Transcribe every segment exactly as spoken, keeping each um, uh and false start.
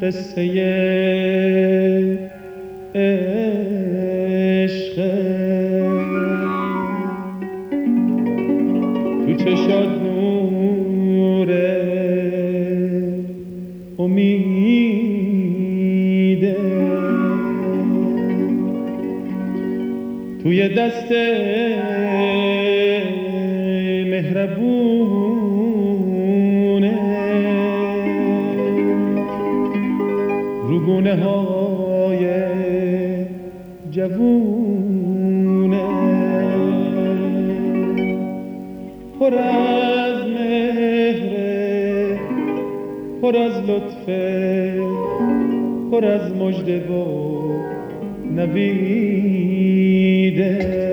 قصه عشق تو چشات نور امیده توی دست مهربونه روگونه های جوونه پر از مهره پر از لطفه پر از مژده و نویده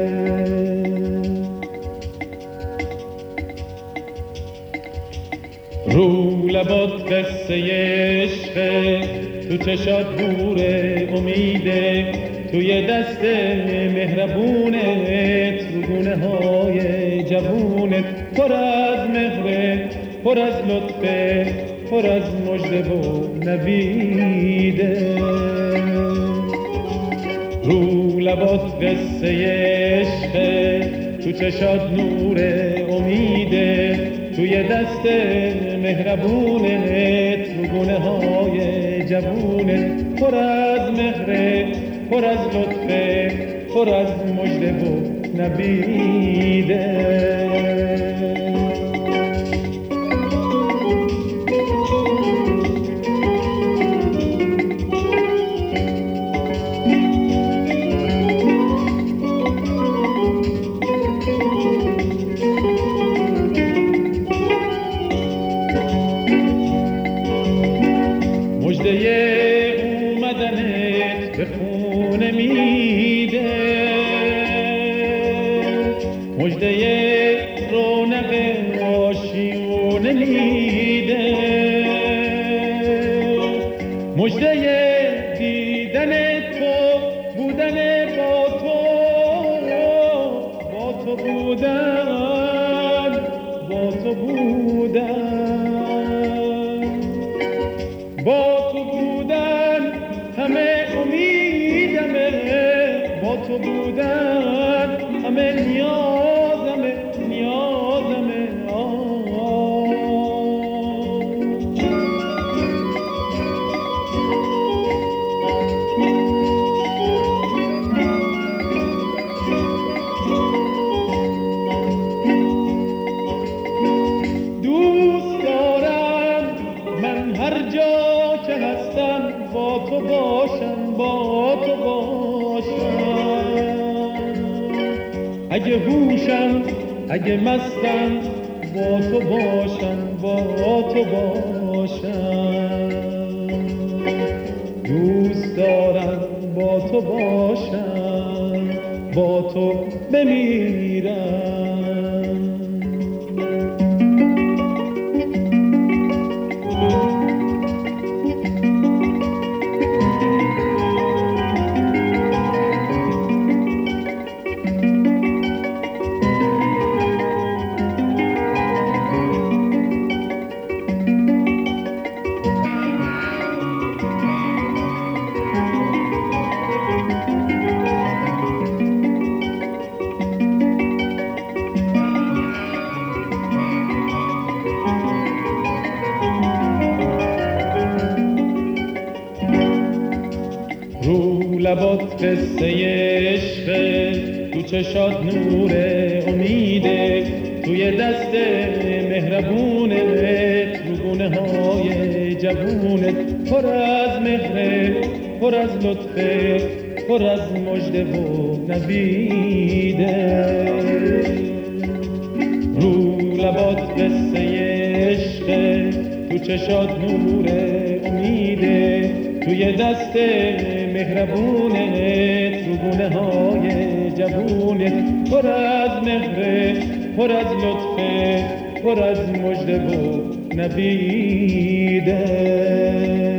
رو لبات قصه عشقه تو چشات نور امیده توی دست مهربونت روگونه های جوونت پر از مهره پر از لطفه پر از مژده و نویده رو لبات قصه عشقه تو چشات نور امیده توی دست مهربونت روگونه های جوونت پر از مهره پر از لطفه پر از مژده و نویده اومدنت به خونه میده مژده رونق آشیونه میده مژده دیدن تو بودن با تو با تو بودن با تو بودن با تو بودن همه امیدمه با تو بودن همه نیازمه نیازمه دوست دارم من هر جا که هستم با تو باشم با تو باشم اگه هوشم اگه مستم با تو باشم با تو باشم دوست دارم با تو باشم با تو بمیرم رو لبات قصه عشقه تو چشات نور امیده توی دست مهربونت روگونه های جوونت پر از مهره پر از لطفه پر از مژده و نویده رو لبات قصه عشقه تو چشات نور امیده توی دست مهربونت روگونه های جوونت پر از مهره پر از لطفه پر از مژده و نویده